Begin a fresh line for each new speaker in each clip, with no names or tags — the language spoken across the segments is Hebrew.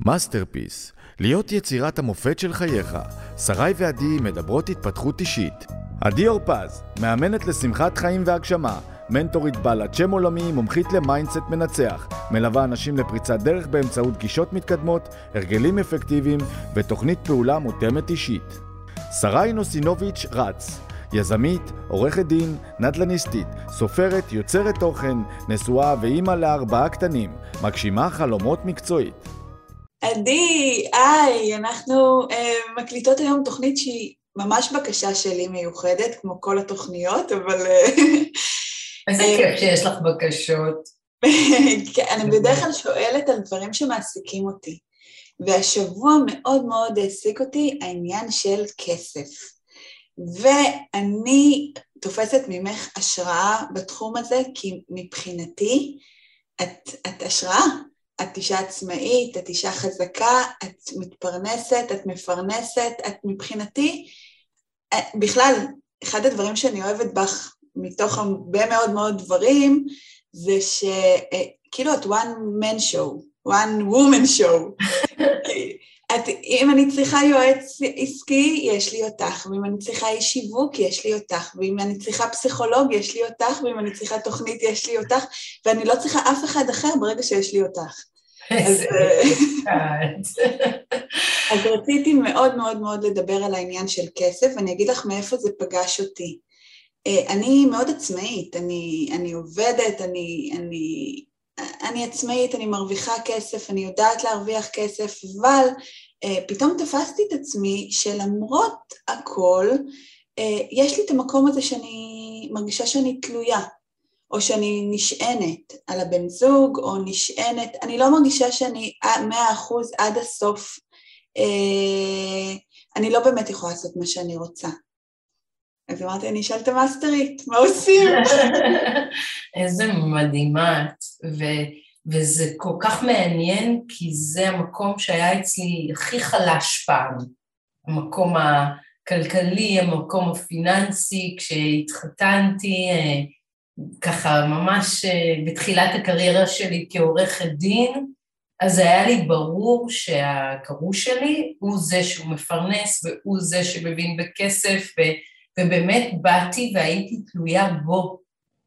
מאסטרפיס, להיות יצירת המופת של חייך. שרי ועדי מדברות התפתחות אישית. עדי אורפז, מאמנת לשמחת חיים והגשמה, מנטורית בעלת שם עולמי, מומחית למיינדסט מנצח, מלווה אנשים לפריצת דרך באמצעות גישות מתקדמות, הרגלים אפקטיביים ותוכנית פעולה מותאמת אישית. שרי נוסינוביץ' רץ, יזמית, עורכת דין, נדל"ניסטית, סופרת, יוצרת תוכן, נשואה ואימא ל4 קטנים, מגשימה חלומות מקצועית.
עדי, היי, אנחנו מקליטות היום תוכנית שהיא ממש בקשה שלי מיוחדת, כמו כל התוכניות, אבל...
איזה כיף שיש לך בקשות.
אני בדרך כלל שואלת על דברים שמעסיקים אותי, והשבוע מאוד מאוד העסיק אותי העניין של כסף. ואני תופסת ממך השראה בתחום הזה, כי מבחינתי את השראה. את אישה עצמאית, את אישה חזקה, את מתפרנסת, את מפרנסת, את מבחינתי, בכלל, אחד הדברים שאני אוהבת בך, מתוך הרבה מאוד מאוד דברים, זה שכאילו את one man show, one woman show. אם אני צריכה יועץ עסקי, יש לי אותך, ואם אני צריכה איש שיווק, יש לי אותך, ואם אני צריכה פסיכולוג, יש לי אותך, ואם אני צריכה תוכנית, יש לי אותך, ואני לא צריכה אף אחד אחר ברגע שיש לי אותך. אז רציתי מאוד מאוד מאוד לדבר על העניין של כסף, ואני אגיד לך מאיפה זה פגש אותי. אני מאוד עצמאית, אני עובדת, אני עצמאית, אני מרוויחה כסף, אני יודעת להרוויח כסף, אבל פתאום תפסתי את עצמי שלמרות הכל, יש לי את המקום הזה שאני מרגישה שאני תלויה, או שאני נשענת על הבן זוג, או נשענת, אני לא מרגישה שאני 100% עד הסוף, אני לא באמת יכולה לעשות מה שאני רוצה. אז אמרתי, אני אשאל את המאסטרית, מה עושים?
איזה מדהימה, וזה כל כך מעניין, כי זה המקום שהיה אצלי הכי חלש פעם, המקום הכלכלי, המקום הפיננסי, כשהתחתנתי, ככה ממש בתחילת הקריירה שלי כעורכת דין, אז היה לי ברור שהגרוש שלי הוא זה שהוא מפרנס, והוא זה שמבין בכסף, ובאמת באתי והייתי תלויה בו.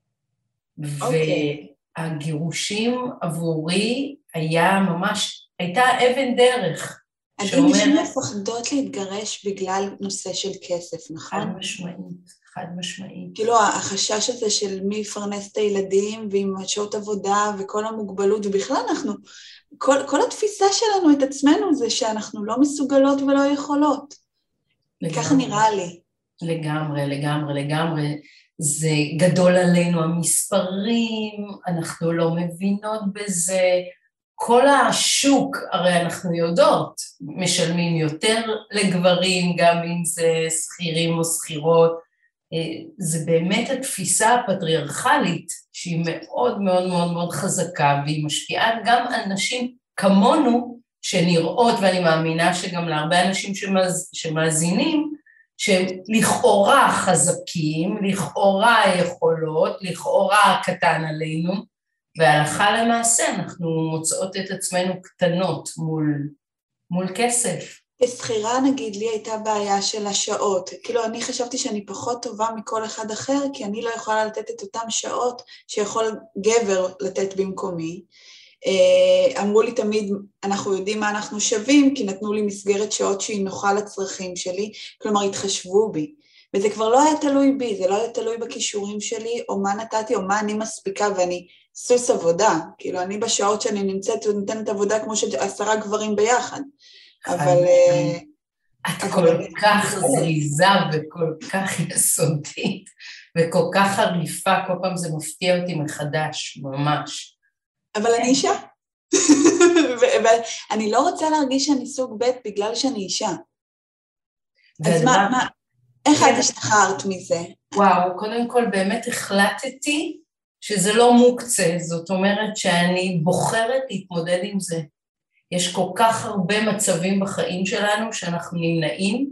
והגירושים עבורי הייתה אבן דרך.
עדי, נשים מפחדות להתגרש בגלל נושא של כסף, נכון?
חד משמעית.
כאילו החשש הזה של מי יפרנס את הילדים, ועם שעות עבודה וכל המוגבלות, ובכלל כל התפיסה שלנו את עצמנו זה שאנחנו לא מסוגלות ולא יכולות. ככה נראה לי.
לגמרי. זה גדול עלינו המספרים, אנחנו לא מבינות בזה, כל השוק, הרי אנחנו יודעות, משלמים יותר לגברים, גם אם זה שכירים או שכירות, זה באמת התפיסה הפטריארכלית, שהיא מאוד מאוד מאוד מאוד חזקה, והיא משפיעה גם על נשים כמונו, שנראות, ואני מאמינה שגם להרבה אנשים שמאזינים, שלכאורה חזקים, לכאורה יכולות, לכאורה קטן עלינו, והלכה למעשה אנחנו מוצאות את עצמנו קטנות מול כסף.
בסחירה נגיד לי הייתה בעיה של השעות, כאילו אני חשבתי שאני פחות טובה מכל אחד אחר, כי אני לא יכולה לתת את אותם שעות שיכול גבר לתת במקומי. אמרו לי תמיד, אנחנו יודעים מה אנחנו שווים, כי נתנו לי מסגרת שעות שהיא נוחה לצרכים שלי, כלומר התחשבו בי, וזה כבר לא היה תלוי בי, זה לא היה תלוי בכישורים שלי, או מה נתתי, או מה אני מספיקה, ואני סוס עבודה, כאילו אני בשעות שאני נמצאת ונותנת עבודה כמו של 10 גברים ביחד, אבל...
את כל כך זריזה וכל כך יסודית, וכל כך חריפה, כל פעם זה מפתיע אותי מחדש, ממש.
אבל אני אישה. ואני לא רוצה להרגיש שאני סוג ב' בגלל שאני אישה. אז איך את השתחררת מזה?
וואו, קודם כל באמת החלטתי שזה לא מוקצה, זאת אומרת שאני בוחרת להתמודד עם זה. יש כל כך הרבה מצבים בחיים שלנו שאנחנו נמנעים,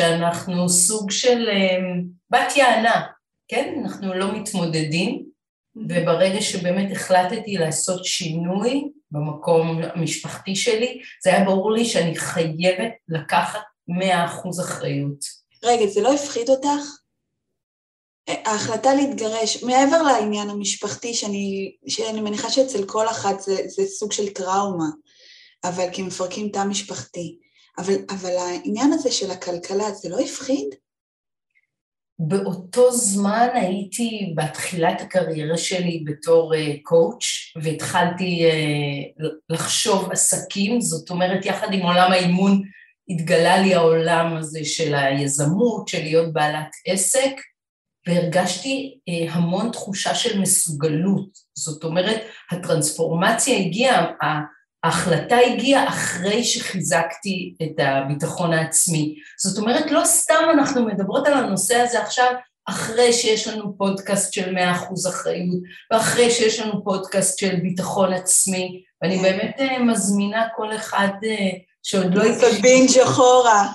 ושאנחנו סוג של בת יענה, כן? אנחנו לא מתמודדים, וברגע שבאמת החלטתי לעשות שינוי במקום המשפחתי שלי, זה היה ברור לי שאני חייבת לקחת 100% אחריות.
רגע, זה לא הפחיד אותך? ההחלטה להתגרש, מעבר לעניין המשפחתי, שאני מניחה שאצל כל אחת זה סוג של טראומה, אבל כי מפרקים תא משפחתי, אבל העניין הזה של הכלכלה, זה לא הפחיד?
באותו זמן הייתי בתחילת הקריירה שלי בתור קואוץ', והתחלתי לחשוב עסקים, זאת אומרת יחד עם עולם האימון, התגלה לי העולם הזה של היזמות, של להיות בעלת עסק, והרגשתי המון תחושה של מסוגלות, זאת אומרת, הטרנספורמציה הגיעה, ההחלטה הגיעה אחרי שחיזקתי את הביטחון העצמי. זאת אומרת, לא סתם אנחנו מדברות על הנושא הזה עכשיו, אחרי שיש לנו פודקאסט של 100% אחריות, ואחרי שיש לנו פודקאסט של ביטחון עצמי, ואני באמת מזמינה כל אחד שעוד לא...
בינג' אחורה.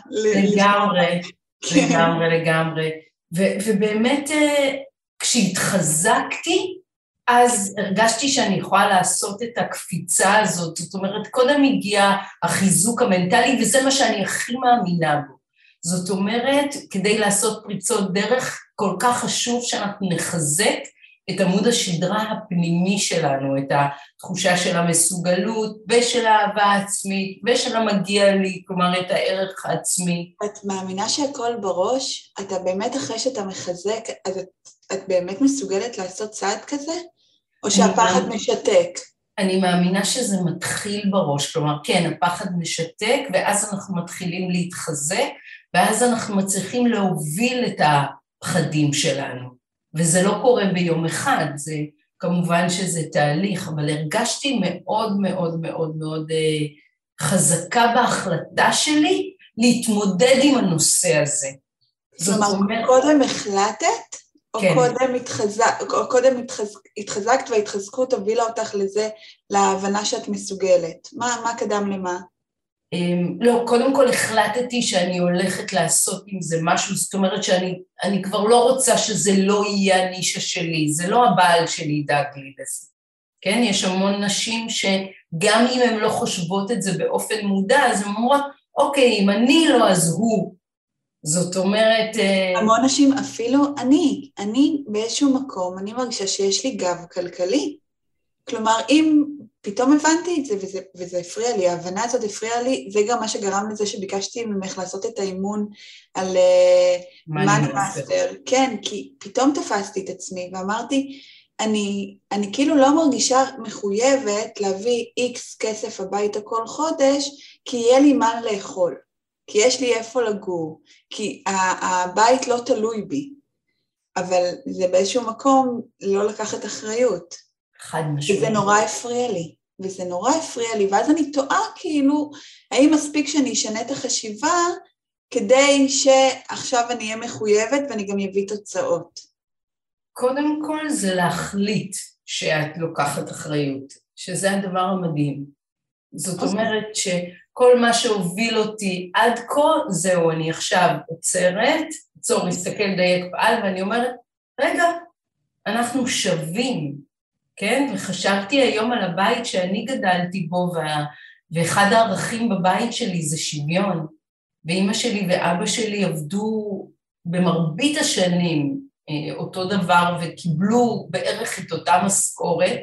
לגמרי. ובאמת, כשהתחזקתי, אז הרגשתי שאני יכולה לעשות את הקפיצה הזאת, זאת אומרת, קודם הגיע החיזוק המנטלי, וזה מה שאני הכי מאמינה בו. זאת אומרת, כדי לעשות פריצות דרך, כל כך חשוב שאנחנו נחזק את עמוד השדרה הפנימי שלנו, את התחושה של המסוגלות, ושל האהבה העצמית, ושל המגיע לי, כלומר, את הערך העצמי.
את מאמינה שהכל בראש? אתה באמת אחרי שאתה מחזק, אז את באמת מסוגלת לעשות צעד כזה? או שהפחד משתק?
אני מאמינה שזה מתחיל בראש, כלומר, כן, הפחד משתק, ואז אנחנו מתחילים להתחזק, ואז אנחנו מצליחים להוביל את הפחדים שלנו. וזה לא קורה ביום אחד, זה כמובן שזה תהליך, אבל הרגשתי מאוד מאוד מאוד מאוד חזקה בהחלטה שלי להתמודד עם הנושא הזה.
כלומר, קודם החלטת? או
כן.
קודם התחזקת וההתחזקות הובילה אותך לזה, להבנה שאת מסוגלת. מה קדם למה?
לא, קודם כל החלטתי שאני הולכת לעשות עם זה משהו, זאת אומרת שאני כבר לא רוצה שזה לא יהיה הנישה שלי, זה לא הבעל שלי ידאג לי לזה. כן, יש המון נשים שגם אם הן לא חושבות את זה באופן מודע, אז הן אומרות, אוקיי, אם אני לא, אז הוא. זאת אומרת...
המון נשים, אפילו אני באיזשהו מקום, אני מרגישה שיש לי גב כלכלי. כלומר, אם פתאום הבנתי את זה, וזה הפריע לי, ההבנה הזאת הפריעה לי, זה גם מה שגרם לזה שביקשתי ממך לעשות את האימון על Money Master. כן, כי פתאום תפסתי את עצמי ואמרתי, אני כאילו לא מרגישה מחויבת להביא X כסף הביתה כל חודש, כי יהיה לי מה לאכול. כי יש לי איפה לגור, כי הבית לא תלוי בי, אבל זה באיזשהו מקום לא לקחת אחריות.
חד משמעית.
וזה נורא הפריע לי, ואז אני טועה כאילו, האם מספיק שאני אשנה את החשיבה, כדי שעכשיו אני אהיה מחויבת ואני גם אביא תוצאות.
קודם כל זה להחליט שאת לוקחת אחריות, שזה הדבר המדהים. זאת אומרת כל מה שהוביל אותי עד כה, זהו, אני עכשיו עוצרת, מסתכל דייק פעל, ואני אומרת, רגע, אנחנו שווים, כן? וחשבתי היום על הבית שאני גדלתי בו, ואחד הערכים בבית שלי זה שוויון, ואמא שלי ואבא שלי עבדו במרבית השנים אותו דבר, וקיבלו בערך את אותה משכורת,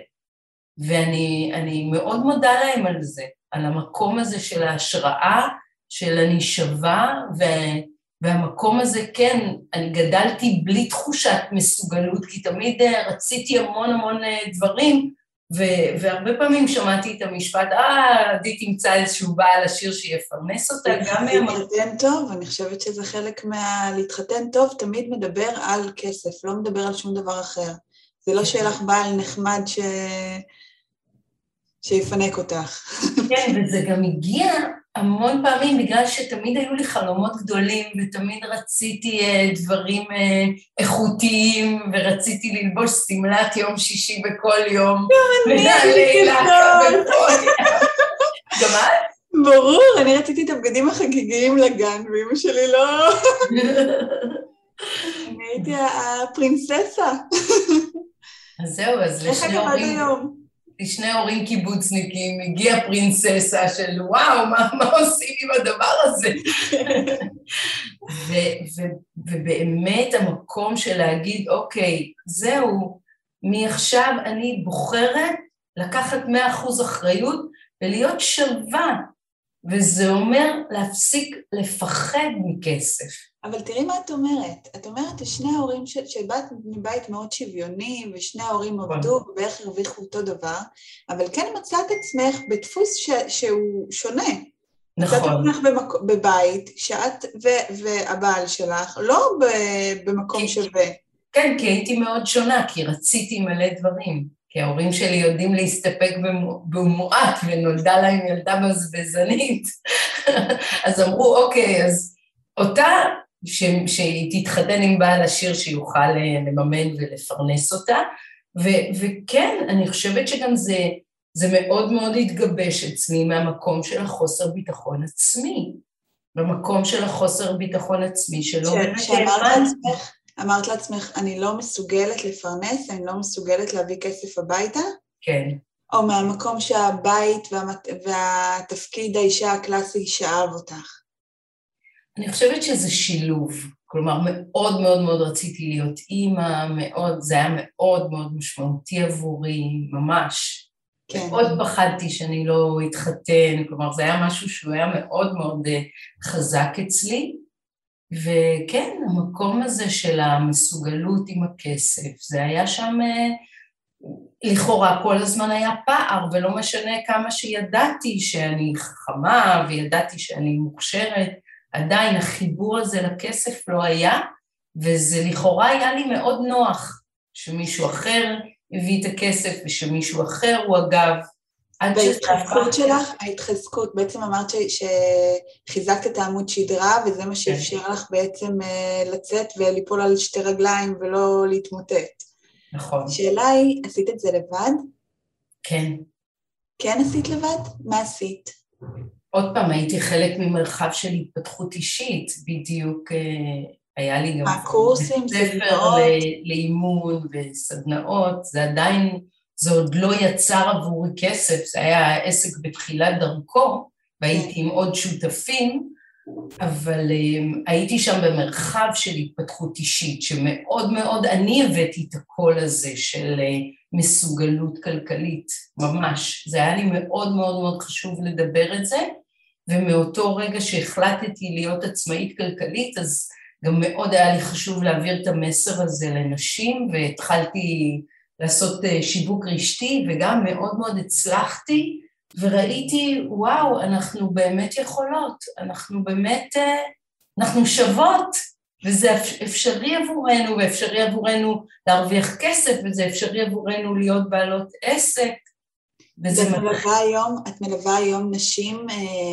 ואני מאוד מודה להם על זה. על המקום הזה של ההשראה, של אני שווה, והמקום הזה, כן, אני גדלתי בלי תחושת מסוגלות, כי תמיד רציתי המון דברים, והרבה פעמים שמעתי את המשפט, עדי תמצא איזשהו בעל עשיר שיפרנס אותה, גם
להתחתן טוב, אני חושבת שזה חלק להתחתן טוב, תמיד מדבר על כסף, לא מדבר על שום דבר אחר. זה לא שיהיה לך בעל נחמד שיפנק אותך.
כן, וזה גם הגיע המון פעמים, בגלל שתמיד היו לי חלומות גדולים, ותמיד רציתי דברים איכותיים, ורציתי ללבוש סמלת יום שישי בכל יום. גם את?
ברור, אני רציתי את הבגדים החגיגיים לגן, ואמא שלי לא... אני הייתי הפרינססה.
אז זהו, אז לשני הורים קיבוצניקים, הגיעה פרינססה של וואו, מה עושים עם הדבר הזה? ובאמת המקום של להגיד, אוקיי, זהו, מעכשיו אני בוחרת לקחת 100% אחריות ולהיות שווה, וזה אומר להפסיק לפחד מכסף.
אבל תראי מה את אומרת. את אומרת, שני ההורים שבאת מבית מאוד שוויוני, ושני ההורים עבדו ובערך הרוויחו אותו דבר, אבל כן מצאת עצמך בדפוס שהוא שונה.
נכון.
מצאת עצמך בבית, שאת והבעל שלך, לא במקום שווה.
כן, כי הייתי מאוד שונה, כי רציתי מלא דברים. כי ההורים שלי יודעים להסתפק במועט, ונולדה להם ילדה בזבזנית. אז אמרו, אוקיי, אז אותה, שהיא תתחתן עם בעל עשיר שיוכל לממן ולפרנס אותה, וכן, אני חושבת שגם זה מאוד מאוד התגבש אצלי מהמקום של החוסר ביטחון עצמי, במקום של החוסר ביטחון עצמי שלא באמת
אמרת לעצמך, אני לא מסוגלת לפרנס, אני לא מסוגלת להביא כסף הביתה?
כן.
או מהמקום שהבית והתפקיד האישה הקלאסי שאהב אותך?
אני חושבת שזה שילוב, כלומר מאוד מאוד מאוד רציתי להיות אימא, זה היה מאוד מאוד משמעותי עבורי, ממש. כן. מאוד פחדתי שאני לא אתחתן, כלומר זה היה משהו שהוא היה מאוד מאוד חזק אצלי, וכן, המקום הזה של המסוגלות עם הכסף, זה היה שם, לכאורה כל הזמן היה פער, ולא משנה כמה שידעתי שאני חכמה, וידעתי שאני מוכשרת, עדיין החיבור הזה לכסף לא היה, וזה לכאורה היה לי מאוד נוח, שמישהו אחר הביא את הכסף, ושמישהו אחר הוא אגב,
בהתחזקות שלך, ההתחזקות, בעצם אמרת שחיזקת את העמוד שדרה, וזה מה שאפשר לך בעצם לצאת וליפול על שתי רגליים ולא להתמוטט.
נכון.
השאלה היא, עשית את זה לבד?
כן.
כן עשית לבד? מה עשית?
עוד פעם, הייתי חלק ממרחב של התפתחות אישית, בדיוק היה לי גם
קורסים, סדנאות,
לאימון וסדנאות, זה עדיין, זה עוד לא יצר עבורי כסף, זה היה עסק בתחילת דרכו, והייתי עם עוד שותפים, אבל הייתי שם במרחב של התפתחות אישית, שמאוד מאוד אני הבאתי את הקול הזה של מסוגלות כלכלית, ממש. זה היה לי מאוד מאוד מאוד חשוב לדבר את זה, ומאותו רגע שהחלטתי להיות עצמאית כלכלית, אז גם מאוד היה לי חשוב להעביר את המסר הזה לנשים, והתחלתי לעשות שיווק רשתי, וגם מאוד מאוד הצלחתי, וראיתי, וואו, אנחנו באמת יכולות, אנחנו באמת, אנחנו שוות, וזה אפשרי עבורנו, ואפשרי עבורנו להרוויח כסף, וזה אפשרי עבורנו להיות בעלות עסק.
את מלווה היום נשים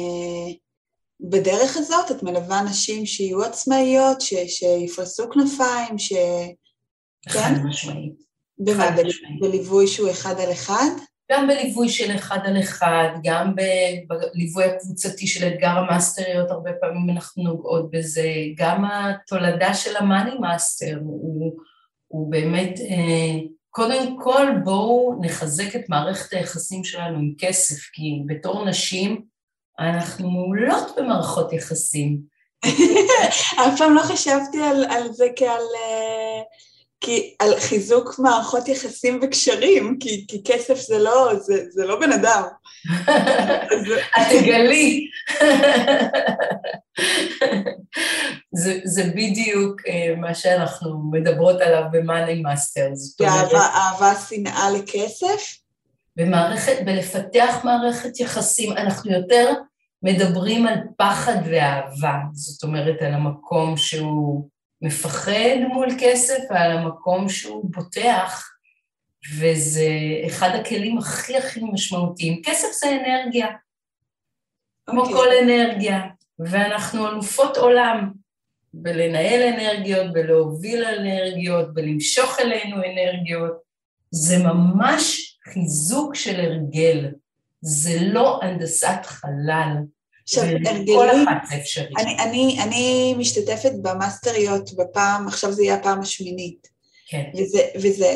בדרך הזאת? את מלווה נשים שיהיו עצמאיות, שיפרסו כנפיים,
חד משמעית.
במה? בליווי שהוא אחד על אחד?
גם בליווי של אחד על אחד, גם בליווי הקבוצתי של אתגר המאסטריות, הרבה פעמים אנחנו נוגעות בזה, גם התולדה של המאני מאסטר, הוא באמת, קודם כל בואו נחזק את מערכת היחסים שלנו עם כסף, כי בתור נשים אנחנו מעולות במערכות יחסים.
אף פעם לא חשבתי על זה על חיזוק מערכות יחסים וקשרים, כי כסף זה לא בן אדם.
את תגלי. זה בדיוק מה שאנחנו מדברות עליו במאני מאסטר.
אהבה, שנאה לכסף?
בלפתח מערכת יחסים, אנחנו יותר מדברים על פחד ואהבה, זאת אומרת על המקום שהוא מפחד מול כסף, ועל המקום שהוא בוטח, וזה אחד הכלים הכי הכי משמעותיים. כסף זה אנרגיה, כמו כל אנרגיה, ואנחנו אלופות עולם, בלנהל אנרגיות, בלהוביל אנרגיות, בלמשוך אלינו אנרגיות, זה ממש חיזוק של הרגל, זה לא הנדסת חלל,
עכשיו, הרגלים, אני משתתפת במאסטריות בפעם, עכשיו זה יהיה הפעם השמינית.
כן.
וזה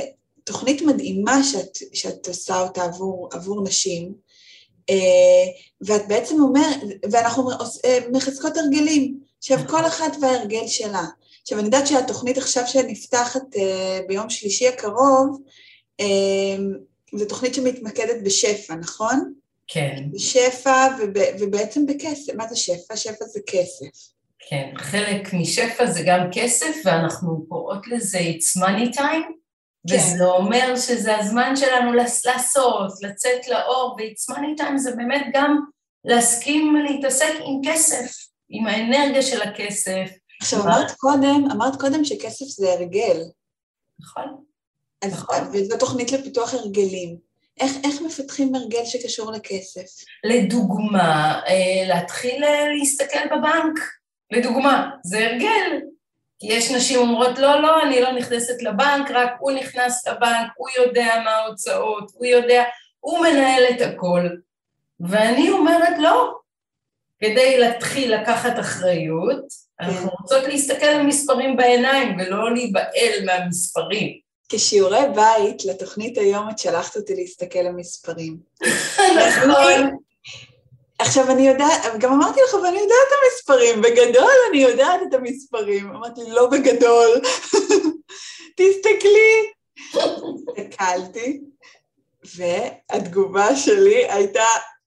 תוכנית מדהימה שאת עושה אותה עבור נשים, ואת בעצם אומרת, ואנחנו מחזקות הרגלים, עכשיו כל אחת וההרגל שלה. עכשיו אני יודעת שהתוכנית עכשיו שנפתחת ביום שלישי הקרוב, זו תוכנית שמתמקדת בשפע, נכון?
כן.
בשפע ובעצם בכסף. מה זה שפע? שפע זה כסף.
כן, חלק משפע זה גם כסף, ואנחנו קוראות לזה It's money time, וזה אומר שזה הזמן שלנו לעשות, לצאת לאור, ו-It's money time זה באמת גם להסכים להתעסק עם כסף, עם האנרגיה של הכסף.
עכשיו, אמרת קודם שכסף זה הרגל.
נכון.
וזו תוכנית לפיתוח הרגלים. איך מפתחים הרגל שקשור לכסף?
לדוגמה, להתחיל להסתכל בבנק. לדוגמה, זה הרגל. כי יש נשים אומרות, לא, אני לא נכנסת לבנק, רק הוא נכנס לבנק, הוא יודע מה ההוצאות, הוא מנהל את הכל. ואני אומרת, לא. כדי להתחיל לקחת אחריות, אנחנו רוצות להסתכל על מספרים בעיניים, ולא להיבעל מהמספרים.
כשיעורי בית לתוכנית היום, את שלחת אותי להסתכל על מספרים.
נכון.
עכשיו אני יודעת, גם אמרתי לך, ואני יודעת את המספרים, בגדול אני יודעת את המספרים. אמרתי לי, לא בגדול, תסתכלי. הסתכלתי, והתגובה שלי הייתה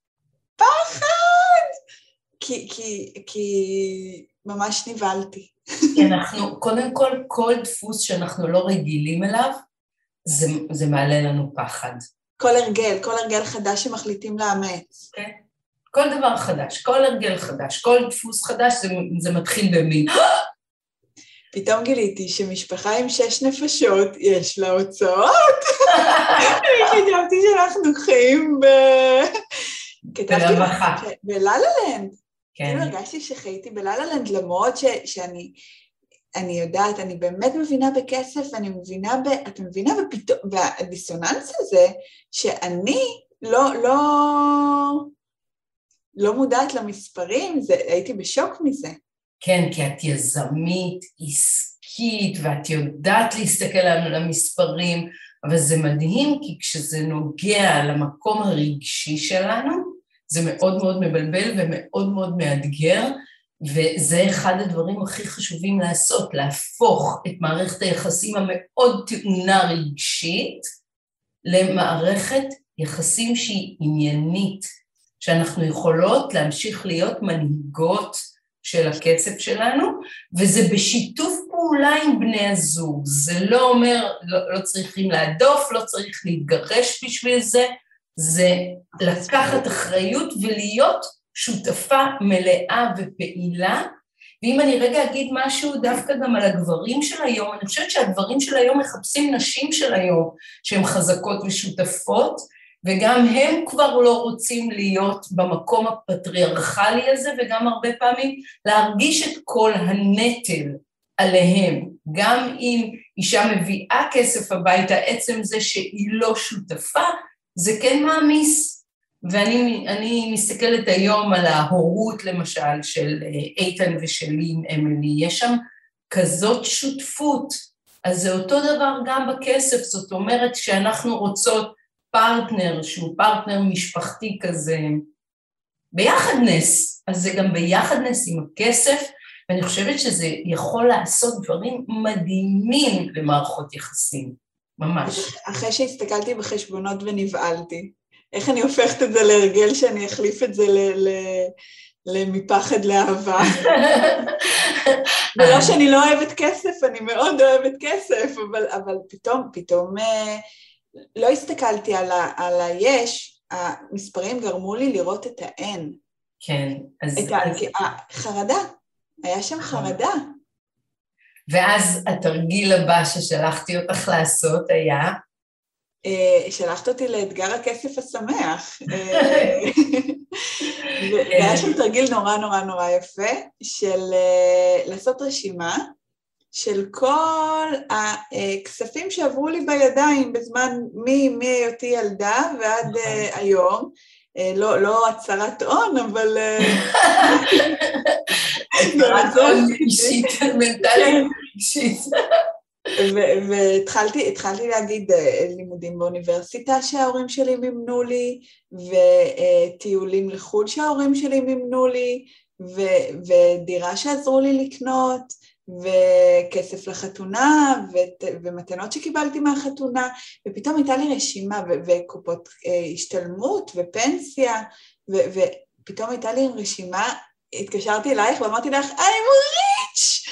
פחד, כי ממש נבלתי.
אנחנו, קודם כל דפוס שאנחנו לא רגילים אליו, זה מעלה לנו פחד.
כל הרגל חדש שמחליטים לאמץ.
כן. כל דבר חדש, כל הרגל חדש, כל דפוס חדש, זה מתחיל במין.
פתאום גיליתי שמשפחה עם 6 נפשות, יש לה הוצאות. אני חשבתי שאנחנו חיים
ברווחה.
בלה-לה-לנד.
כן.
כאילו הרגשתי שחייתי בלה-לה-לנד, למרות שאני יודעת, אני באמת מבינה בכסף, ואני מבינה, את מבינה בפתאום, והדיסוננס הזה, שאני לא מודעת למספרים, הייתי בשוק מזה.
כן, כי את יזמית, עסקית, ואת יודעת להסתכל על המספרים, אבל זה מדהים, כי כשזה נוגע למקום הרגשי שלנו, זה מאוד מאוד מבלבל ומאוד מאוד מאתגר, וזה אחד הדברים הכי חשובים לעשות, להפוך את מערכת היחסים המאוד טעונה רגשית, למערכת יחסים שהיא עניינית, שאנחנו יכולות להמשיך להיות מנהיגות של הכסף שלנו, וזה בשיתוף פעולה עם בני הזוג. זה לא אומר, לא צריכים להדוף, לא צריך להתגרש בשביל זה, זה לקחת אחריות ולהיות שותפה מלאה ופעילה. ואם אני רגע אגיד משהו דווקא גם על הגברים של היום, אני חושבת שהגברים של היום מחפשים נשים של היום, שהן חזקות ושותפות, וגם הם כבר לא רוצים להיות במקום הפטריארכלי הזה, וגם הרבה פעמים להרגיש את כל הנטל עליהם. גם אם אישה מביאה כסף הביתה, עצם זה שהיא לא שותפה, זה כן מעמיס. ואני מסתכלת היום על ההורות למשל של איתן ושלי עם אמילי, יש שם כזאת שותפות, אז זה אותו דבר גם בכסף, זאת אומרת שאנחנו רוצות פרטנר שהוא פרטנר משפחתי כזה, ביחדנס, אז זה גם ביחדנס עם הכסף, ואני חושבת שזה יכול לעשות דברים מדהימים למערכות יחסים, ממש.
אחרי שהסתכלתי בחשבונות ונבעלתי, איך אני הופכת את זה להרגל שאני אחליף את זה מפחד לאהבה? ולא שאני לא אוהבת כסף, אני מאוד אוהבת כסף, אבל פתאום לא הסתכלתי על היש, המספרים גרמו לי לראות את האין.
כן.
חרדה, היה שם חרדה.
ואז התרגיל הבא ששלחתי אותך לעשות היה?
שלחת אותי לאתגר הכסף השמח. והיה שם תרגיל נורא נורא נורא יפה, של לעשות רשימה, של כל הכספים שעברו לי בידיים בזמן מהיותי ילדה ועד היום, לא הצהרת הון, אבל
הצהרת הון אישית, מנטלית אישית.
והתחלתי להגיד לימודים באוניברסיטה שההורים שלי מימנו לי, וטיולים לחו"ל שההורים שלי מימנו לי, ודירה שעזרו לי לקנות, וכסף לחתונה, ומתנות שקיבלתי מהחתונה, ופתאום הייתה לי רשימה, וקופות השתלמות, ופנסיה, ופתאום הייתה לי רשימה, התקשרתי אלייך ואמרתי לך, I'm rich!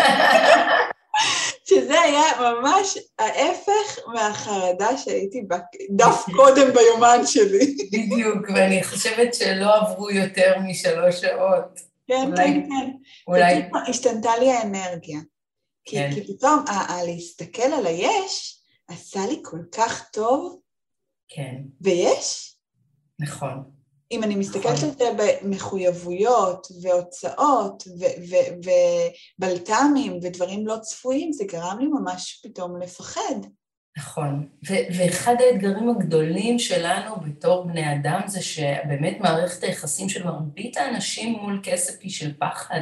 שזה היה ממש ההפך מהחרדה שהייתי דף קודם ביומן שלי.
בדיוק, ואני חושבת שלא עברו יותר מ3 שעות.
כן, כן, כן.
אולי...
השתנתה לי האנרגיה.
כן.
כי פתאום, להסתכל על היש, עשה לי כל כך טוב.
כן.
ויש?
נכון.
אם אני מסתכלת על זה במחויבויות והוצאות ובלת"מים ודברים לא צפויים, זה גרם לי ממש פתאום לפחד.
נכון, ואחד האתגרים הגדולים שלנו בתור בני אדם זה שבאמת מערכת היחסים של מרבית האנשים מול כסף היא של פחד.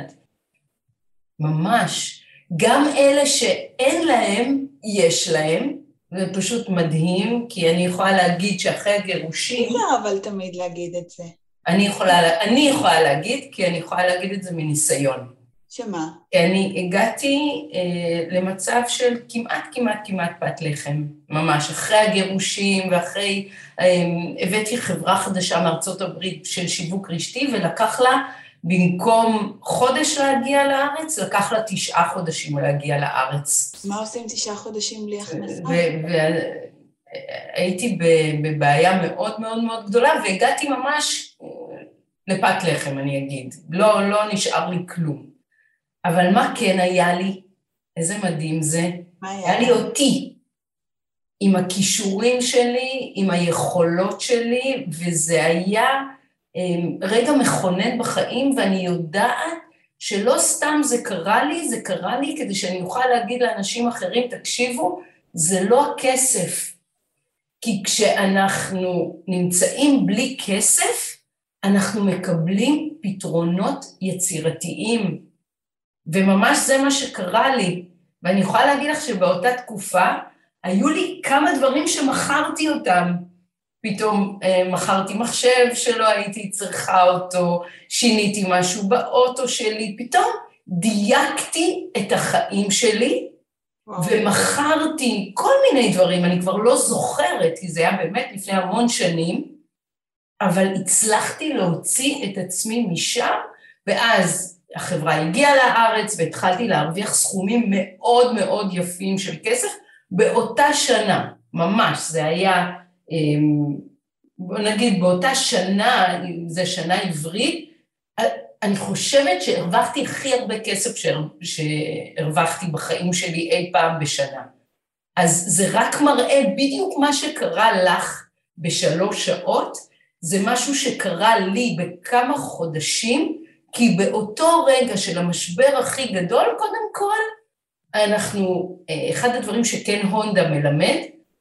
ממש. גם אלה שאין להם, יש להם, זה פשוט מדהים, כי אני יכולה להגיד שאחרי הגירושים...
לא, אבל תמיד להגיד את זה.
אני יכולה להגיד, כי אני יכולה להגיד את זה מניסיון.
שמה?
אני הגעתי למצב של כמעט פת לחם, ממש, אחרי הגירושים ואחרי, הבאתי חברה חדשה מארצות הברית של שיווק רשתי, ולקח לה, במקום חודש להגיע לארץ, לקח לה 9 חודשים להגיע לארץ.
מה עושים 9 חודשים בלי הכנסה?
והייתי בבעיה מאוד מאוד מאוד גדולה, והגעתי ממש לפת לחם, אני אגיד. לא נשאר לי כלום. אבל מה כן היה לי? איזה מדהים זה. היה לי אותי, עם הכישורים שלי, עם היכולות שלי, וזה היה רגע מכונן בחיים, ואני יודעת שלא סתם זה קרה לי כדי שאני אוכל להגיד לאנשים אחרים, תקשיבו, זה לא הכסף. כי כשאנחנו נמצאים בלי כסף, אנחנו מקבלים פתרונות יצירתיים. וממש זה מה שקרה לי. ואני יכולה להגיד לך שבאותה תקופה, היו לי כמה דברים שמכרתי אותם. פתאום מכרתי מחשב שלא הייתי צריכה אותו, שיניתי משהו באוטו שלי, פתאום דייקתי את החיים שלי, ומכרתי כל מיני דברים, אני כבר לא זוכרת, כי זה היה באמת לפני המון שנים, אבל הצלחתי להוציא את עצמי משם, ואז החברה הגיעה לארץ, והתחלתי להרוויח סכומים מאוד מאוד יפים של כסף, באותה שנה, ממש, זה היה, בוא נגיד, באותה שנה, זה שנה עברית, אני חושבת שהרווחתי הכי הרבה כסף שהרווחתי בחיים שלי אי פעם בשנה. אז זה רק מראה בדיוק מה שקרה לך ב3 שעות, זה משהו שקרה לי בכמה חודשים, כי באותו רגע של המשבר הכי גדול, קודם כל, אחד הדברים שכן הונדה מלמד,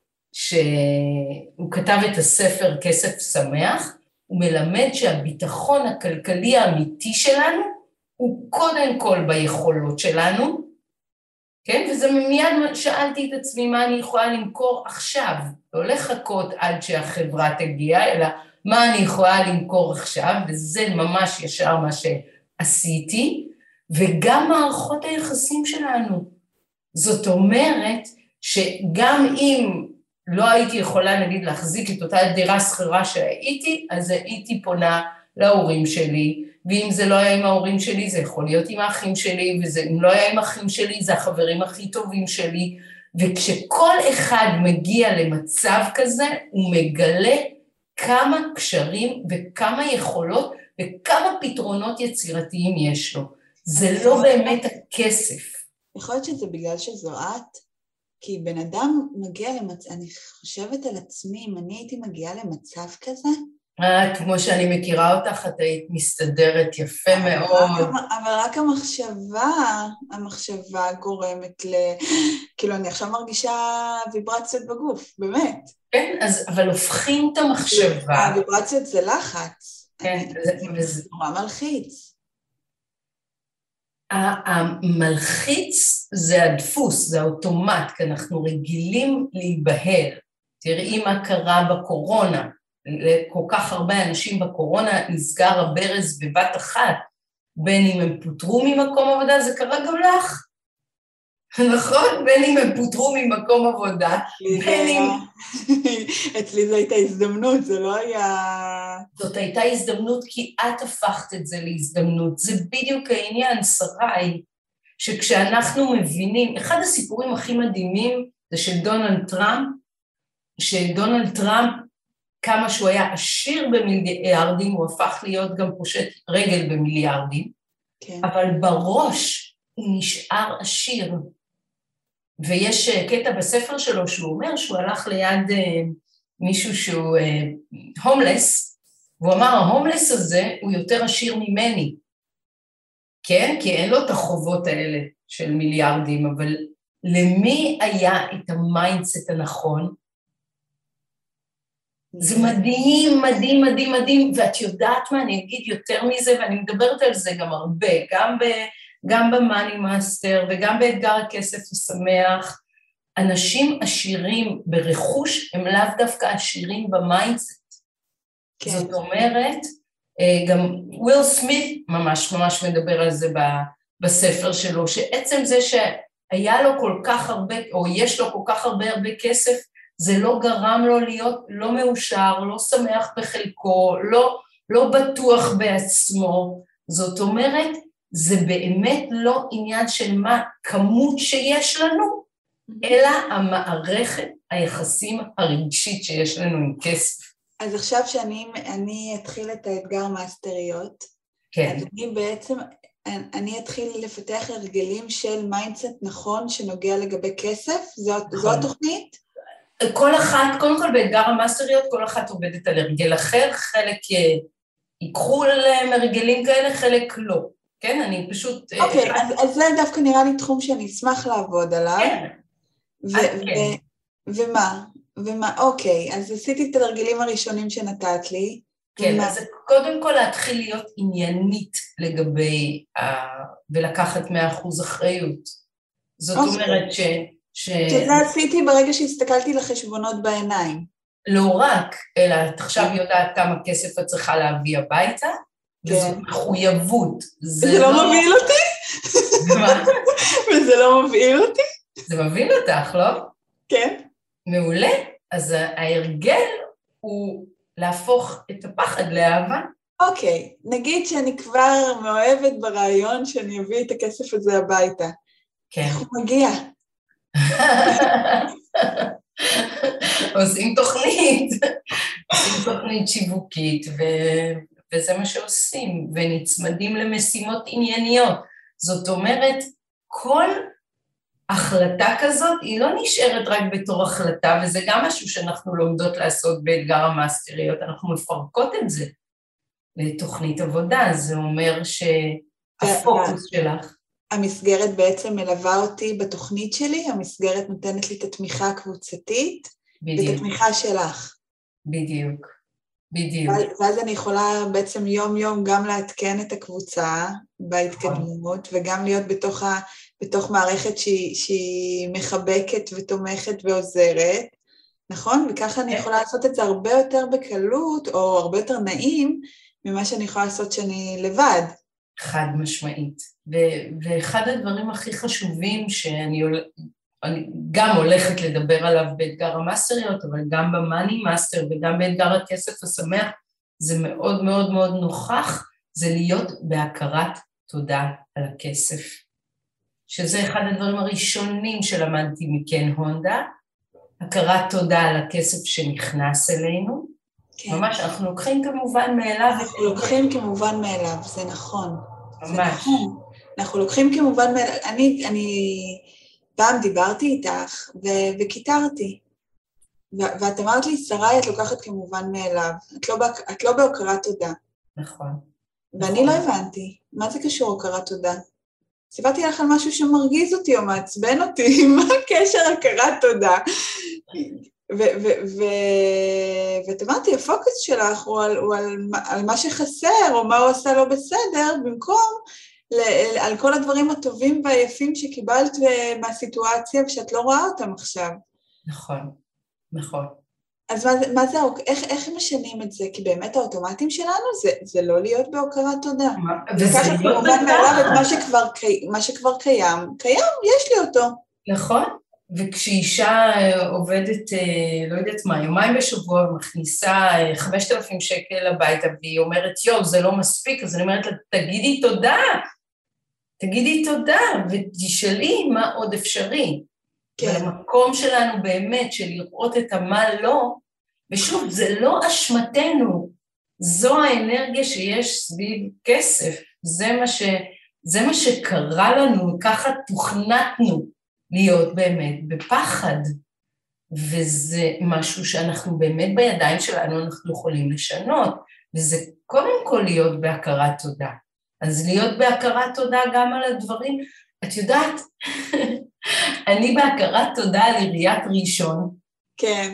שהוא כתב את הספר כסף שמח, הוא מלמד שהביטחון הכלכלי האמיתי שלנו, הוא קודם כל ביכולות שלנו, כן? וזה מיד שאלתי את עצמי מה אני יכולה למכור עכשיו, לא לחכות עד שהחברה תגיע, אלא מה אני יכולה למכור עכשיו, וזה ממש ישר מה שעשיתי, וגם מערכות היחסים שלנו. זאת אומרת שגם אם לא הייתי יכולה, נגיד, להחזיק את אותה דירה שכירה שהייתי, אז הייתי פונה להורים שלי, ואם זה לא היה עם ההורים שלי, זה יכול להיות עם האחים שלי, ואם לא היה עם האחים שלי, זה החברים הכי טובים שלי, וכשכל אחד מגיע למצב כזה, הוא מגלה כמה קשרים וכמה יכולות, וכמה פתרונות יצירתיים יש לו. זה לא באמת הכסף.
יכול להיות שזה בגלל שזו את, כי בן אדם מגיע למצב, אני חושבת על עצמי, אם אני הייתי מגיעה למצב כזה,
כמו שאני מכירה אותך, את היית מסתדרת יפה מאוד.
אבל רק המחשבה גורמת כאילו אני עכשיו מרגישה ויברציות בגוף, באמת.
כן, אבל הופכים את המחשבה.
הוויברציות זה לחץ.
כן,
זה נורא מלחיץ.
המלחיץ זה הדפוס, זה האוטומט, כי אנחנו רגילים להיבהל. תראי מה קרה בקורונה, לכל כך הרבה אנשים בקורונה נסגר הברז בבת אחת, בין אם הם פוטרו ממקום עבודה, זה קרה גם לך. נכון? בין אם הם פוטרו ממקום עבודה, בין אם...
אצלי זו הייתה הזדמנות, זה לא היה...
זאת הייתה הזדמנות כי את הפכת את זה להזדמנות, זה בדיוק העניין, שרי, שכשאנחנו מבינים, אחד הסיפורים הכי מדהימים זה של דונלד טראמפ, שדונלד טראמפ, כמה שהוא היה עשיר במיליארדים, הוא הפך להיות גם פושט רגל במיליארדים, כן. אבל בראש הוא נשאר עשיר, ויש קטע בספר שלו שהוא אומר שהוא הלך ליד מישהו שהוא הומלס, והוא אמר, ההומלס הזה הוא יותר עשיר ממני, כן? כי אין לו את החובות האלה של מיליארדים, אבל למי היה את המיינדסט הנכון? זה מדהים, מדהים, מדהים, מדהים, ואת יודעת מה, אני אגיד יותר מזה, ואני מדברת על זה גם הרבה, גם במאני מאסטר וגם באתגר הכסף השמח, אנשים עשירים ברכוש הם לאו דווקא עשירים במיינדסט. כן. זאת אומרת, גם וויל סמית ממש ממש מדבר על זה בספר שלו, שעצם זה שהיה לו כל כך הרבה, או יש לו כל כך הרבה כסף, זה לא גרם לו להיות לא מאושר, לא שמח בחלקו, לא בטוח בעצמו. זאת אומרת, זה באמת לא עניין של מה כמות שיש לנו, אלא המערכת היחסים הרגשית שיש לנו עם כסף.
אז עכשיו שאני אתחיל את האתגר מאסטריות,
כן.
אז אני אתחיל לפתח הרגלים של מיינדסט נכון שנוגע לגבי כסף, זו התוכנית?
כל אחת, קודם כל באתגר המאסטריות, כל אחת עובדת על הרגל אחר, חלק ייקחו להם הרגלים כאלה, חלק לא. כן, אני פשוט...
אוקיי, אז זה דווקא נראה לי תחום שאני אשמח לעבוד עליו.
כן.
ומה, אוקיי, אז עשיתי את הרגלים הראשונים שנתת לי.
כן, אז קודם כל להתחיל להיות עניינית לגבי, ולקחת 100% אחריות. זאת אומרת
שזה עשיתי ברגע שהסתכלתי לחשבונות בעיניים.
לא רק, אלא את עכשיו יודעת כמה כסף את צריכה להביא הביתה, וזאת מחויבות.
זה לא מבהיל אותי?
מה?
וזה לא מבהיל אותי?
זה מבהיל אותך, לא?
כן.
מעולה. אז ההרגל הוא להפוך את הפחד לאהבה.
אוקיי, נגיד שאני כבר מאוהבת ברעיון שאני אביא את הכסף הזה הביתה.
כן.
איך הוא מגיע?
עושים תוכנית שיווקית, וזה מה שעושים, ונצמדים למשימות ענייניות. זאת אומרת, כל החלטה כזאת היא לא נשארת רק בתור החלטה, וזה גם משהו שאנחנו לומדות לעשות באתגר המאסטריות, אנחנו מפרקות את זה לתוכנית עבודה, זה אומר שהפוקוס שלך.
המסגרת בעצם מלווה אותי בתוכנית שלי, המסגרת נותנת לי את התמיכה הקבוצתית, ואת התמיכה שלך.
בדיוק.
ואז אני יכולה בעצם יום יום גם לעדכן את הקבוצה בהתקדמות, וגם להיות בתוך מערכת שהיא מחבקת ותומכת ועוזרת, נכון? וככה אני יכולה לעשות את זה הרבה יותר בקלות, או הרבה יותר נעים, ממה שאני יכולה לעשות שאני לבד.
חד משמעית. ואחד הדברים הכי חשובים שאני גם הולכת לדבר עליו באתגר המאסטריות, אבל גם במאני מאסטר וגם באתגר הכסף השמח, זה מאוד מאוד מאוד נוכח, זה להיות בהכרת תודה על הכסף. שזה אחד הדברים הראשונים שלמדתי מכן הונדה, הכרת תודה על הכסף שנכנס אלינו, כן. ממש, אנחנו לוקחים כמובן מאליו.
אנחנו לוקחים כמובן מאליו, זה נכון.
ממש.
זה נכון. אנחנו לוקחים כמובן מאליו, אני פעם דיברתי איתך וכיתרתי, ואת אמרת לי, שרי, את לוקחת כמובן מאליו, את לא בהוקרת תודה.
נכון.
ואני לא הבנתי, מה זה קשור הוקרת תודה? סיפרתי לך על משהו שמרגיז אותי או מעצבן אותי, מה הקשר הכרת תודה? ואת אמרתי, הפוקוס שלך הוא על מה שחסר, או מה הוא עשה לא בסדר, במקום על כל הדברים הטובים והיפים שקיבלת מהסיטואציה, ושאת לא רואה אותם עכשיו.
נכון, נכון.
אז מה זה, איך משנים את זה? כי באמת האוטומטים שלנו זה לא להיות בהוקרת תודה.
וזה
לקחת כמובן מעליו את מה שכבר קיים, יש לי אותו.
נכון, וכשאישה עובדת, לא יודעת מה, יומיים בשבוע, מכניסה 5,000 שקל הביתה, והיא אומרת, זה לא מספיק, אז אני אומרת לה, תגידי תודה, ותשאלי מה עוד אפשרי. כן. והמקום שלנו באמת, של לראות את המה לא, ושוב, זה לא אשמתנו, זו האנרגיה שיש סביב כסף, זה מה שקרה לנו, ככה תוכנתנו להיות באמת בפחד, וזה משהו שאנחנו באמת בידיים שלנו, אנחנו יכולים לשנות, וזה קודם כל להיות בהכרת תודה. אז להיות בהכרת תודה גם על הדברים, את יודעת, אני בהכרת תודה על עיריית ראשון,
כן.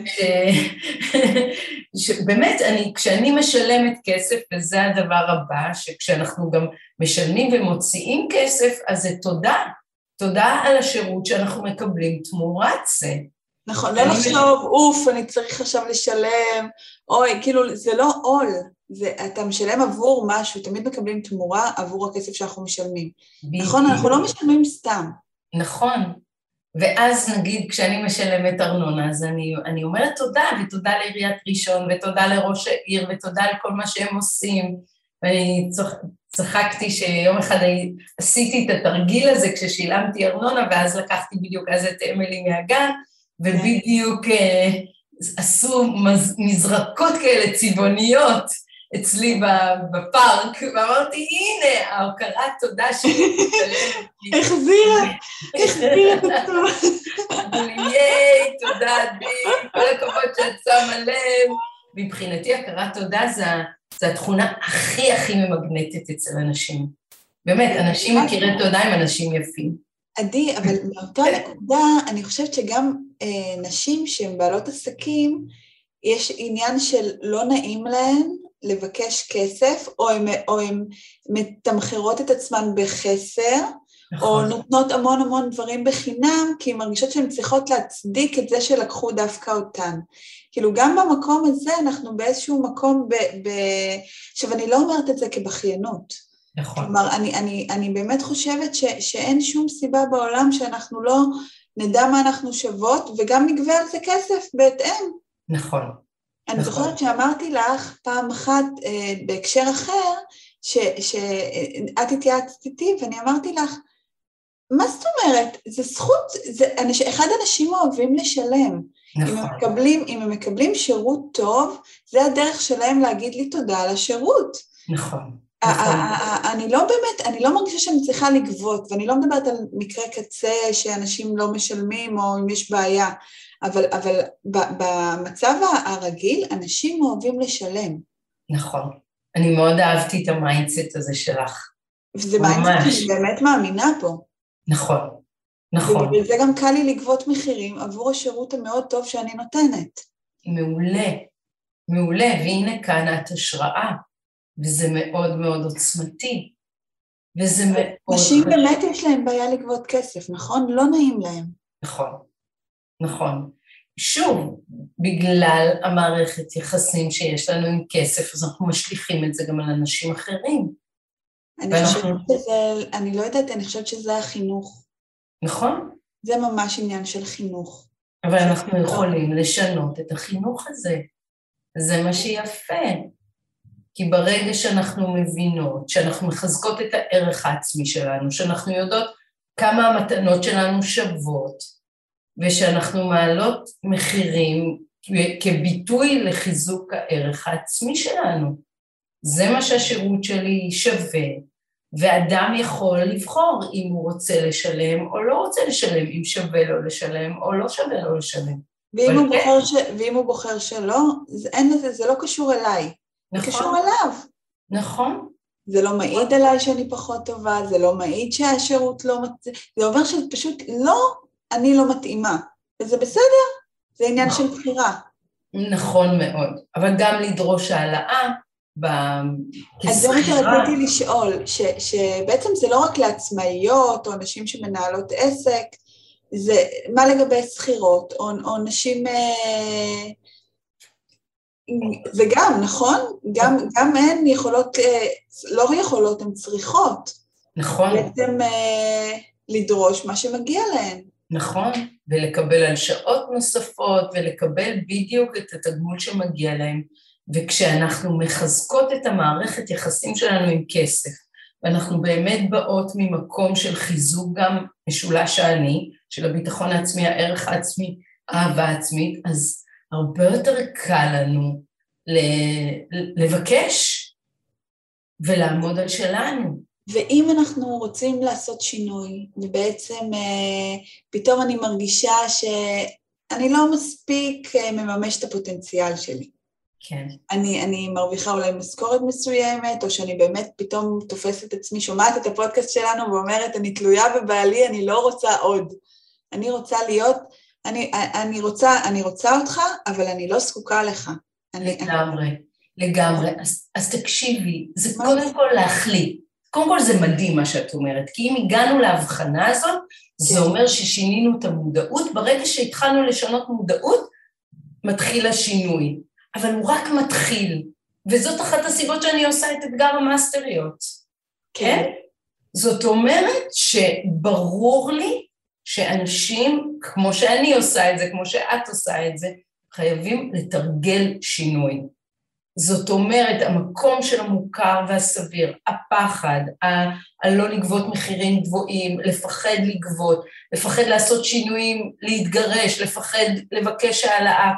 שבאמת, כשאני משלמת כסף, וזה הדבר הבא, שכשאנחנו גם משלמים ומוציאים כסף, אז זה תודה על השירות שאנחנו מקבלים תמורת זה.
נכון, לא לחשוב, אני צריך עכשיו לשלם, כאילו, זה לא עול, אתה משלם עבור משהו, תמיד מקבלים תמורה עבור הכסף שאנחנו משלמים. נכון, אנחנו לא משלמים סתם.
נכון. ואז נגיד, כשאני משלמת ארנונה, אז אני אומרת תודה, ותודה לעיריית ראשון, ותודה לראש העיר, ותודה על כל מה שהם עושים. ואני צחקתי שיום אחד עשיתי את התרגיל הזה כששילמתי ארנונה, ואז לקחתי בדיוק אז את אמילי מהגן, ובדיוק עשו מזרקות כאלה צבעוניות אצלי בפארק, ואמרתי, הנה, ההוקרת תודה שלי.
החזירה את עצמה.
ייי, תודה, עדי, כל הכבוד שאת שמה לב. מבחינתי, הכרת תודה זה התכונה הכי ממגנטת אצל אנשים. באמת, אנשים מכירים תודה עם אנשים יפים.
עדי, אבל מאותה נקודה, אני חושבת שגם נשים שהן בעלות עסקים, יש עניין של לא נעים להן לבקש כסף, או הן מתמחרות את עצמן בחסר, או נותנות המון דברים בחינם, כי הן מרגישות שהן צריכות להצדיק את זה שלקחו דווקא אותן. כאילו גם במקום הזה אנחנו באיזשהו מקום, עכשיו אני לא אומרת את זה כבחיינות.
נכון.
כלומר, אני באמת חושבת שאין שום סיבה בעולם שאנחנו לא נדע מה אנחנו שוות, וגם נגבה על זה כסף בהתאם.
נכון.
אני זוכרת שאמרתי לך פעם אחת בהקשר אחר, שאת התייעצת איתי, ואני אמרתי לך, מה זאת אומרת? זה זכות, אחד האנשים אוהבים לשלם.
נכון.
אם הם מקבלים שירות טוב, זה הדרך שלהם להגיד לי תודה על השירות.
נכון.
אני לא מרגישה שאני צריכה לגבות, ואני לא מדברת על מקרה קצה שאנשים לא משלמים, או אם יש בעיה, אבל במצב הרגיל, אנשים אוהבים לשלם.
נכון. אני מאוד אהבתי את המיינדסט הזה שלך.
וזה מיינדסט שאני באמת מאמינה פה.
נכון, נכון.
ובגלל זה גם קל לי לגבות מחירים עבור השירות המאוד טוב שאני נותנת.
מעולה, מעולה, והנה כאן את השראה, וזה מאוד עוצמתי, וזה מאוד...
נשים באמת יש להם בעיה לגבות כסף, נכון? לא נעים להם.
נכון, נכון. שוב, בגלל המערכת יחסים שיש לנו עם כסף, אז אנחנו משליכים את זה גם על אנשים אחרים.
אני לא יודעת, אני חושבת שזה החינוך.
נכון.
זה ממש עניין של חינוך.
אבל אנחנו יכולים לשנות את החינוך הזה. זה מה שיפה. כי ברגע שאנחנו מבינות, שאנחנו מחזקות את הערך העצמי שלנו, שאנחנו יודעות כמה המתנות שלנו שוות, ושאנחנו מעלות מחירים כביטוי לחיזוק הערך העצמי שלנו. זה מה שהשירות שלי שווה, ואדם יכול לבחור אם הוא רוצה לשלם או לא רוצה לשלם, אם שווה לו לשלם או לא שווה לו לשלם.
ואם הוא בוחר שלא, זה לא קשור אליי, זה קשור אליו.
נכון.
זה לא מעיד עליי שאני פחות טובה, זה לא מעיד שהשירות לא מתאים, זה אומר שפשוט לא, אני לא מתאימה, וזה בסדר, זה עניין של בחירה.
נכון מאוד, אבל גם לדרוש העלאה,
אז זה מה שרציתי לשאול, שבעצם זה לא רק לעצמאיות או אנשים שמנהלות עסק, זה מה לגבי שכירות או נשים, זה גם, נכון? גם הן יכולות, לא יכולות, הן צריכות.
נכון.
בעצם לדרוש מה שמגיע להן.
נכון, ולקבל על שעות נוספות, ולקבל בדיוק את התגמול שמגיע להן. וכשאנחנו מחזקות את המערכת יחסים שלנו עם כסף, ואנחנו באמת באות ממקום של חיזוק גם משולש העני, של הביטחון העצמי, הערך העצמי, האהבה העצמית, אז הרבה יותר קל לנו לבקש ולעמוד על שלנו.
ואם אנחנו רוצים לעשות שינוי, ובעצם פתאום אני מרגישה שאני לא מספיק מממש את הפוטנציאל שלי.
כן.
אני מרוויחה אולי משכורת מסוימת, או שאני באמת פתאום תופסת עצמי, שומעת את הפודקאסט שלנו ואומרת, אני תלויה בבעלי, אני לא רוצה עוד. אני רוצה להיות, אני רוצה אותך, אבל אני לא זקוקה לך.
לגמרי. אז תקשיבי, זה קודם כל להחליט. קודם כל זה מדהים מה שאת אומרת, כי אם הגענו להבחנה הזאת, זה אומר ששינינו את המודעות, ברגע שהתחלנו לשנות מודעות, מתחיל השינוי. אבל הוא רק מתחיל, וזאת אחת הסיבות שאני עושה את אתגר המאסטריות, כן? זאת אומרת שברור לי שאנשים, כמו שאני עושה את זה, כמו שאת עושה את זה, חייבים לתרגל שינוי. זאת אומרת, המקום של המוכר והסביר, הפחד, הלא לגבות מחירים גבוהים, לפחד לגבות, לפחד לעשות שינויים, להתגרש, לפחד לבקש העלאה,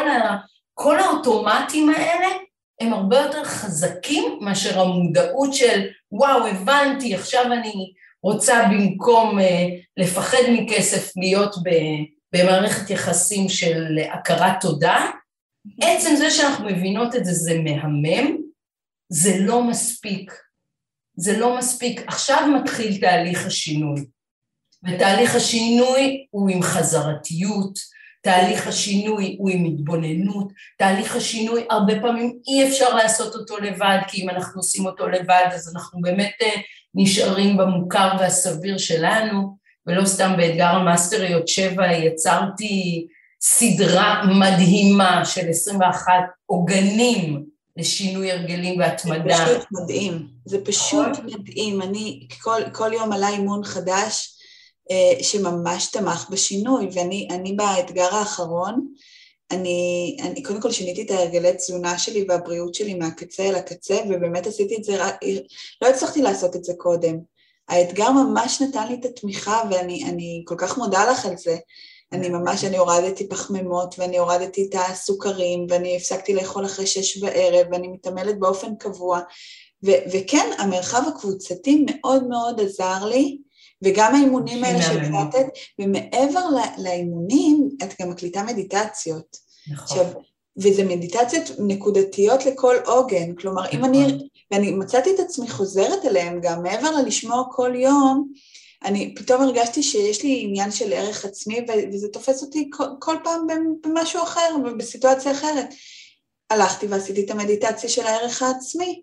כל האוטומטים האלה הם הרבה יותר חזקים מאשר המודעות של וואו, הבנתי, עכשיו אני רוצה במקום לפחד מכסף להיות במערכת יחסים של הכרת תודה, עצם זה שאנחנו מבינות את זה, זה מהמם, זה לא מספיק. זה לא מספיק. עכשיו מתחיל תהליך השינוי. ותהליך השינוי הוא עם חזרתיות, תהליך השינוי הוא עם התבוננות, תהליך השינוי הרבה פעמים אי אפשר לעשות אותו לבד, כי אם אנחנו עושים אותו לבד, אז אנחנו באמת נשארים במוכר והסביר שלנו, ולא סתם באתגר המאסטריות 7 יצרתי סדרה מדהימה של 21 עוגנים לשינוי הרגלים והתמדה.
זה פשוט מדהים, זה פשוט מדהים. אני כל יום עלה אימון חדש שממש תמך בשינוי, ואני באתגר האחרון, אני קודם כל שיניתי את ההרגלי תזונה שלי והבריאות שלי מהקצה אל הקצה, ובאמת עשיתי את זה, לא הצלחתי לעשות את זה קודם. האתגר ממש נתן לי את התמיכה, ואני כל כך מודה לך על זה. אני הורדתי פחמימות, ואני הורדתי את הסוכרים, ואני הפסקתי לאכול אחרי 6 בערב, ואני מתעמלת באופן קבוע, וכן, המרחב הקבוצתי מאוד מאוד עזר לי, וגם האימונים האלה שהקלטת, ומעבר לאימונים, את גם מקליטה מדיטציות.
נכון.
וזה מדיטציות נקודתיות לכל עוגן, כלומר, אם ואני מצאתי את עצמי חוזרת אליהם גם, מעבר ללשמוע כל יום, אני פתאום הרגשתי שיש לי עניין של ערך עצמי, וזה תופס אותי כל פעם במשהו אחר, ובסיטואציה אחרת. הלכתי ועשיתי את המדיטציה של הערך העצמי,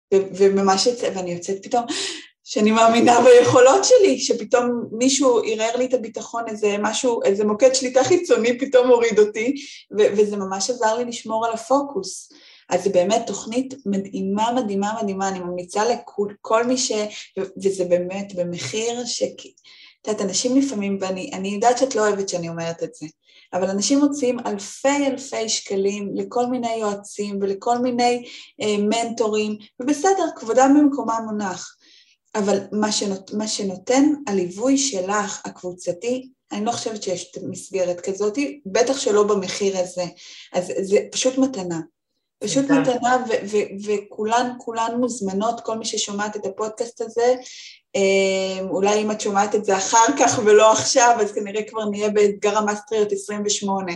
ואני יוצאת פתאום, שאני מאמינה ביכולות שלי, שפתאום מישהו ערער לי את הביטחון, איזה מוקד שליטה חיצוני פתאום הוריד אותי, וזה ממש עזר לי לשמור על הפוקוס. אז זה באמת תוכנית מדהימה, מדהימה, מדהימה, אני ממליצה לכל מי וזה באמת במחיר את אנשים לפעמים, ואני יודעת שאת לא אוהבת שאני אומרת את זה, אבל אנשים מוציאים אלפי שקלים לכל מיני יועצים, ולכל מיני מנטורים, ובסדר, כבודם במקומם מונח, אבל מה שנותן הליווי שלך, הקבוצתי, אני לא חושבת שיש מסגרת כזאת, בטח שלא במחיר הזה, אז זה פשוט מתנה. פשוט מתנה, וכולן מוזמנות, כל מי ששומעת את הפודקאסט הזה, אולי אם את שומעת את זה אחר כך ולא עכשיו, אז כנראה כבר נהיה באתגר המאסטריות 28.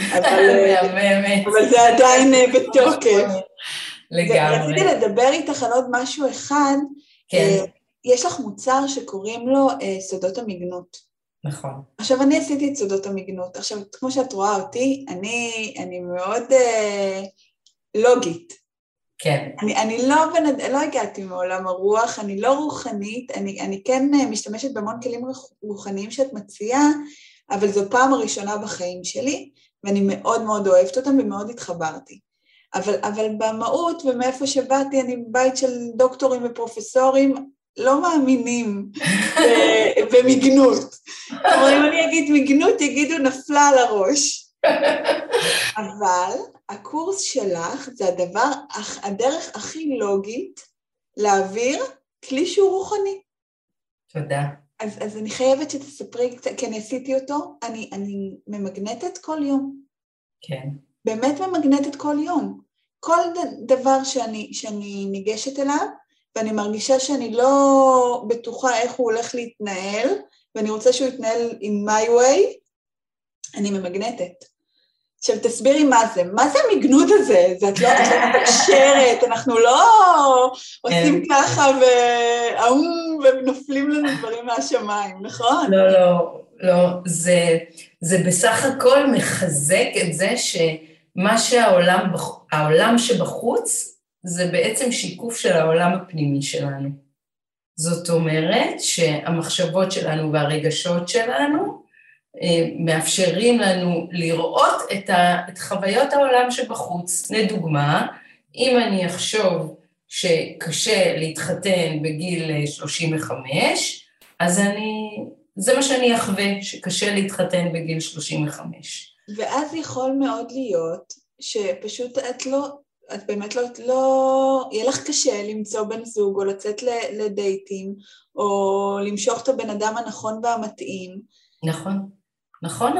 אבל זה עדיין בתוקף.
לגמרי.
רציתי לדבר איתך על עוד משהו אחד, יש לך מוצר שקוראים לו סודות המגנות.
נכון.
עכשיו אני עשיתי את סודות המגנות, עכשיו כמו שאת רואה אותי, אני מאוד לוגית.
כן.
אני לא הגעתי מעולם הרוח, אני לא רוחנית, אני כן משתמשת בהמון כלים רוחניים שאת מציעה, אבל זו פעם הראשונה בחיים שלי, ואני מאוד מאוד אוהבת אותם ומאוד התחברתי. אבל במהות ומאיפה שבאתי, אני בית של דוקטורים ופרופסורים, לא מאמינים במגנות. כלומר, אם אני אגיד מגנות, יגידו נפלה על הראש. אבל הקורס שלך זה הדרך הכי לוגית להעביר כלי שהוא רוחני.
תודה.
אז אני חייבת שתספרי קצת, כי אני עשיתי אותו, אני ממגנטת כל יום.
כן.
באמת ממגנטת כל יום. כל דבר שאני ניגשת אליו, ואני מרגישה שאני לא בטוחה איך הוא הולך להתנהל, ואני רוצה שהוא יתנהל עם my way, אני ממגנטת. עכשיו תסבירי מה זה המגנות הזה? את לא מתקשרת, אנחנו לא עושים ככה ונופלים לנו דברים מהשמיים, נכון?
לא, זה בסך הכל מחזק את זה שמה העולם שבחוץ, זה בעצם שיקוף של העולם הפנימי שלנו. זאת אומרת שהמחשבות שלנו והרגשות שלנו, מאפשרים לנו לראות את חוויות העולם שבחוץ. לדוגמה, אם אני אחשוב שקשה להתחתן בגיל 35, אז זה מה שאני אחווה, שקשה להתחתן בגיל 35.
ואז יכול מאוד להיות שפשוט את באמת לא, יהיה לך קשה למצוא בן זוג או לצאת לדייטים, או למשוך את הבן אדם הנכון והמתאים.
נכון. נכון.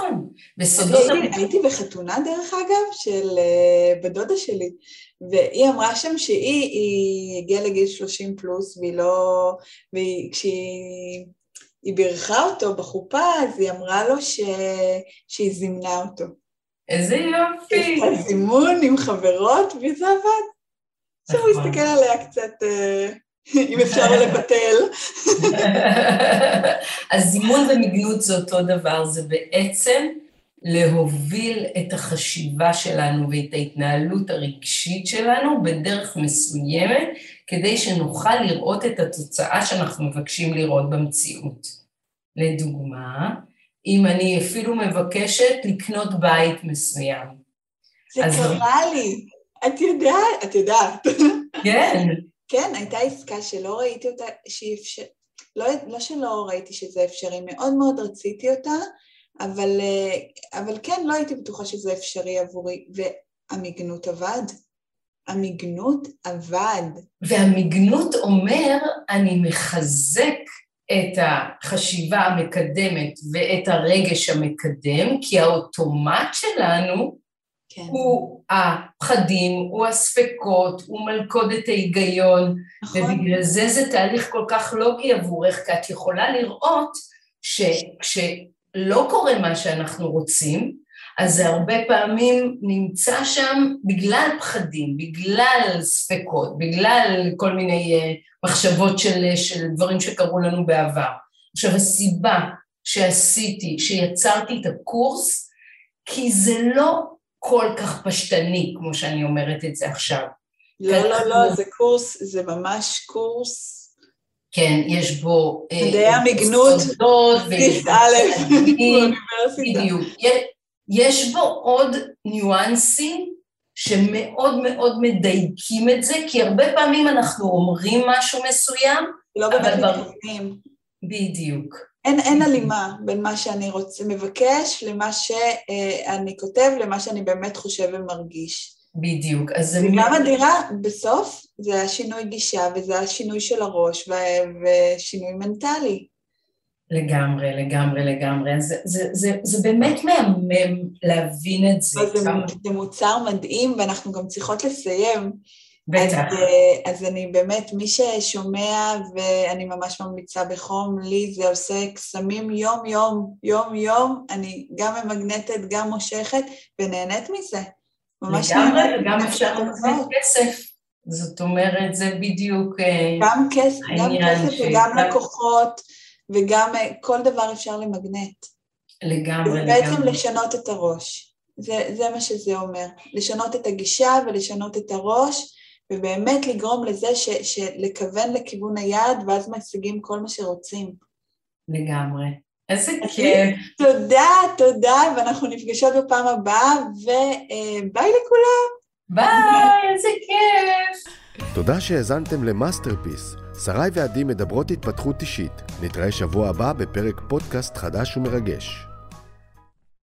הייתי בחתונה דרך אגב של בדודה שלי, והיא אמרה שם שהיא הגיעה לגיל 30 פלוס, וכשהיא בירכה אותו בחופה, אז היא אמרה לו שהיא זימנה אותו.
איזה יופי.
זימון עם חברות, וזה עבד. עכשיו הוא הסתכל עליה קצת... אם אפשר לבטל.
אז זימון ומגנות זה אותו דבר, זה בעצם להוביל את החשיבה שלנו ואת ההתנהלות הרגשית שלנו בדרך מסוימת, כדי שנוכל לראות את התוצאה שאנחנו מבקשים לראות במציאות. לדוגמה, אם אני אפילו מבקשת לקנות בית מסוים.
זה קרה לי, את יודעת.
כן.
כן, הייתה עסקה שלא ראיתי אותה, לא שלא ראיתי שזה אפשרי, מאוד מאוד רציתי אותה, אבל כן, לא הייתי בטוחה שזה אפשרי עבורי, והמגנות עבד. המגנות עבד.
והמגנות אומר, אני מחזק את החשיבה המקדמת ואת הרגש המקדם, כי האוטומט שלנו, כן. הוא הפחדים, הוא הספקות, הוא מלכודת ההיגיון, נכון. ובגלל זה תהליך כל כך לוגי עבורך, כי את יכולה לראות שכשלא קורה מה שאנחנו רוצים, אז זה הרבה פעמים נמצא שם בגלל פחדים, בגלל ספקות, בגלל כל מיני מחשבות של דברים שקרו לנו בעבר. עכשיו הסיבה שעשיתי, שיצרתי את הקורס, כי זה לא כל כך פשטני, כמו שאני אומרת את זה עכשיו.
לא, זה קורס, זה ממש קורס.
כן, יש בו...
מדעי המגנות, כיס א',
בדיוק. יש בו עוד ניואנסים שמאוד מאוד מדייקים את זה, כי הרבה פעמים אנחנו אומרים משהו מסוים,
לא באמת מתכוונים.
בדיוק.
אין הלימה בין מה שאני מבקש למה שאני כותב, למה שאני באמת חושב ומרגיש.
בדיוק.
וגם הדירה בסוף זה השינוי גישה, וזה השינוי של הראש, ושינוי מנטלי.
לגמרי. זה באמת מהמם להבין את זה.
זה מוצר מדהים, ואנחנו גם צריכות לסיים.
בטח.
אז אני באמת, מי ששומע, ואני ממש ממליצה בחום, לי זה עושה קסמים יום, אני גם ממגנטת, גם מושכת, ונהנית מזה.
לגמרי, וגם אפשר לתת כסף. זאת אומרת, זה בדיוק
גם כסף וגם לקוחות, וגם כל דבר אפשר למגנט.
לגמרי.
בעצם לשנות את הראש. זה מה שזה אומר. לשנות את הגישה ולשנות את הראש, ובאמת לגרום לזה לכוון לכיוון היעד, ואז משיגים כל מה שרוצים.
לגמרי. איזה כיף.
תודה, ואנחנו נפגשות בפעם הבאה, וביי לכולם.
ביי, איזה כיף.
תודה שהאזנתם למאסטרפיס. שרי ועדי מדברות התפתחות אישית. נתראה שבוע הבא בפרק פודקאסט חדש ומרגש.